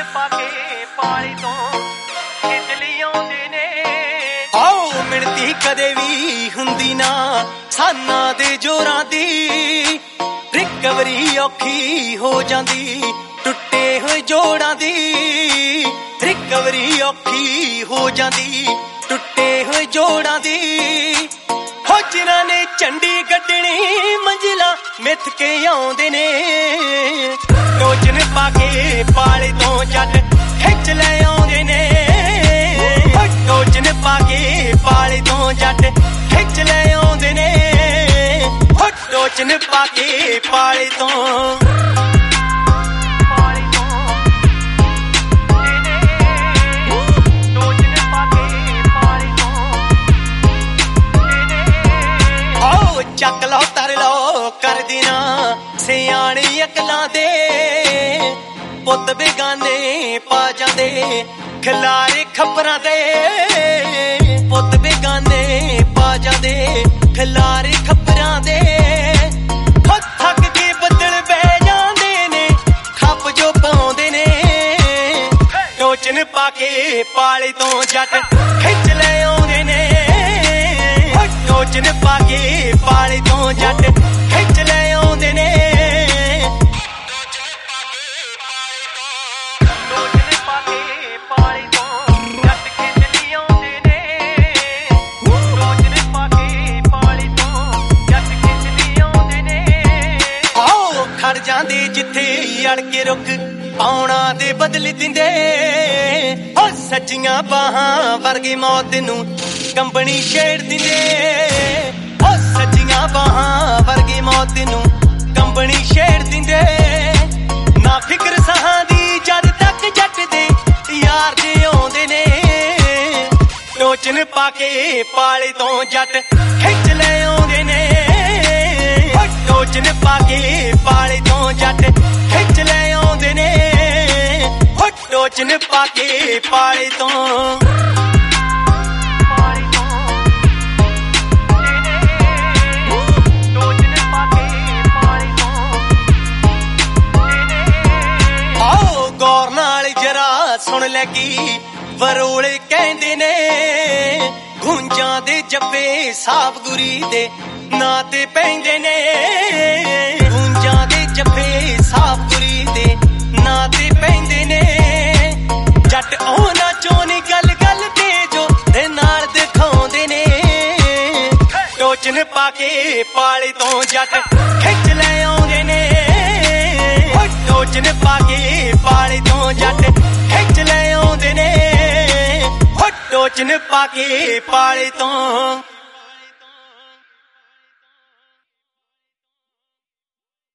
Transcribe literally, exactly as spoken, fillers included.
पाके पाली तो खिचली आउंदे ने आओ मिलती कदे भी हुंदी ना साना दे जोरां दी रिकवरी औखी हो जांदी टुटे होए जोड़ां दी रिकवरी औखी हो जांदी टुटे होए जोड़ां दी हो जिन्हां ने झंडी गड्डणी मंजिला मिथ के आउंदे ने टोचन पाके पाले तो जट खिच ले आउंदे ने टोचन पाके पाले तो जट खिच ले आउंदे ने टोचन पाके पाले तो चक लो तर लो कर देना सियाणी अकलां दे पुत बेगाने पा जांदे खिलारे खबरां दे पुत बेगाने पा जांदे खिलारे खबरां दे थक के बदल बह जांदे ने खप जो पाउंदे ने टोचन पाके पाले तो जट खिच ले आउंदे ने टोचन पाके पाले तो जट खिच ले आउंदे ने टोचन पाके पाले तो जट खिच ले आउंदे ने टोचन पाके पाले तो जट खिच ले आउंदे ने आओ खड़ जांदे जिथे अड़ के रुक आउणा दे बदल दिंदे ओ सच्चियां बाहां वर्गी मौत नूं कंबनी छेड़ दिंदे ओ सच्चियां बाहां वर्गी मौत नूं कंबनी छेड़ दिंदे ना फिक्र सहां दी जद तक जट दे यार दे आउंदे ने टोचन पाके पाले तो जट खिच ले आउंदे ने टोचन पाके पाले तो जट खिच ले आउंदे ने टोचन पाके पाले तो सुन लगी वरोले कहंदे ने गुंजां दे जप्पे साहब गुरी दे ना ते पैंदे ने गुंजां दे जप्पे साहब गुरी दे ना ते पैंदे ने जट ओना चोनी गल गल ते जो दे नाल दिखाउंदे ने टोचन पाके पाले तो जट खिच ले आउंदे ने टोचन पाके पाले तो जट खिच ले आउंदे ने टोचन पाके पाले तो